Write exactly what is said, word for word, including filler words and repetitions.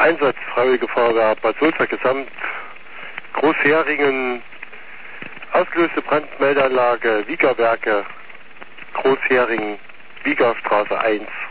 Einsatz Freiwillige Feuerwehr Bad Sulza Gesamt, Großheringen, ausgelöste Brandmeldeanlage, Wiegerwerke, Großheringen, Wiegerstraße eins.